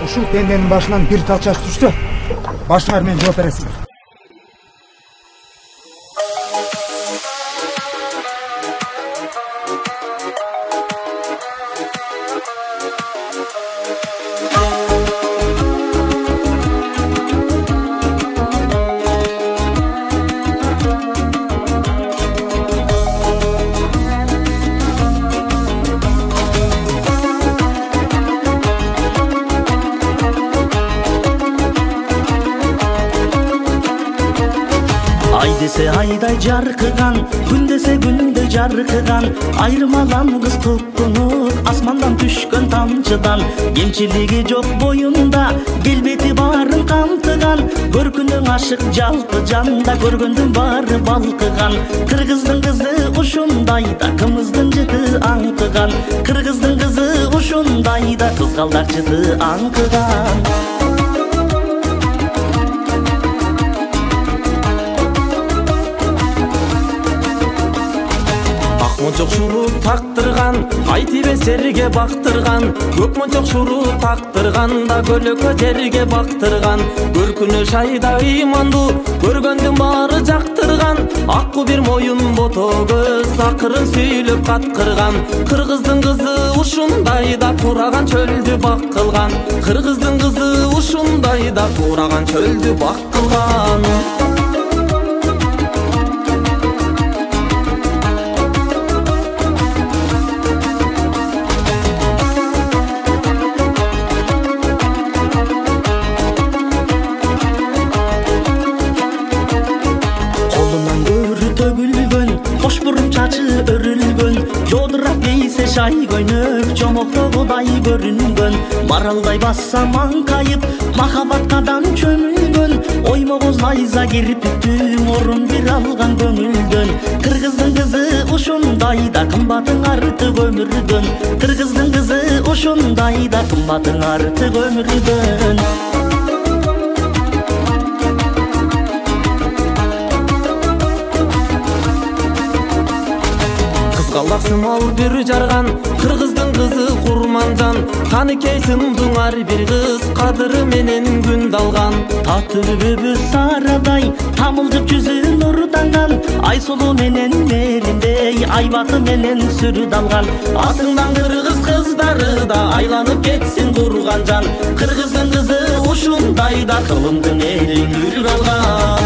Ушул пенденин башынан бир тал чач түшсө, башыңар менен жооп бересиңер. Ай десе айдай жаркыган, күн десе күндөй жаркыган, айырмалангыс туттунук асмандан түшкөн тамчыдан. Кемчилиги жок боюнда, келбети барын камтыган, көркүнүң ашык жалпы жанда, көргөндүн бары балкыган. Кыргыздын кызы ушундай да, кымыздын жыты аңкыган. Кыргыздын кызы ушундай да, кызгалдак жыты аңкыган. Мончок шуруп тактырган, ай тийбес жерге бактырган. Көк мончок шуруп тактырган да көлөкө жерге бактырган. Көркүнө шайда ыймандуу, көргөндүн баары жактырган. Акку бир моюн бото көз, акырын сүйлөп каткырган. Кыргыздын кызы ушундай да, тураган чөлдү бак кылган. Кыргыздын кызы ушундай да, тураган чөлдү бак кылган. Кош бурун чачы өрүлгөн, жодурап ийсе шай көйнөк, чомоктогудай көрүнгөн. Маралдай басса маңкайып, махабаткадан чөмүлгөн. Оймогоз найза кирпиктүү, орун бир алган көңүлдөн. Кыргыздын кызы ушундай да, кымбатың артык өмүрдөн. Кыргыздын кызы ушундай да, кымбатың артык өмүрдөн. Кызгалдак сымал бүр жарган, кыргыздын кызы курманжан. Каныкей сындың ар бир кыз, кадыры менен күн далган. Татыр бөбү сарадай, тамылжып жүзү нурданган. Айсулу менен меримдей, айбаты менен сүрү далган. Атыңдан кыргыз кыздары да, айланып кетсин курган жан. Кыргыздын кызы ушундай да, кылымдын элин үлгү алган.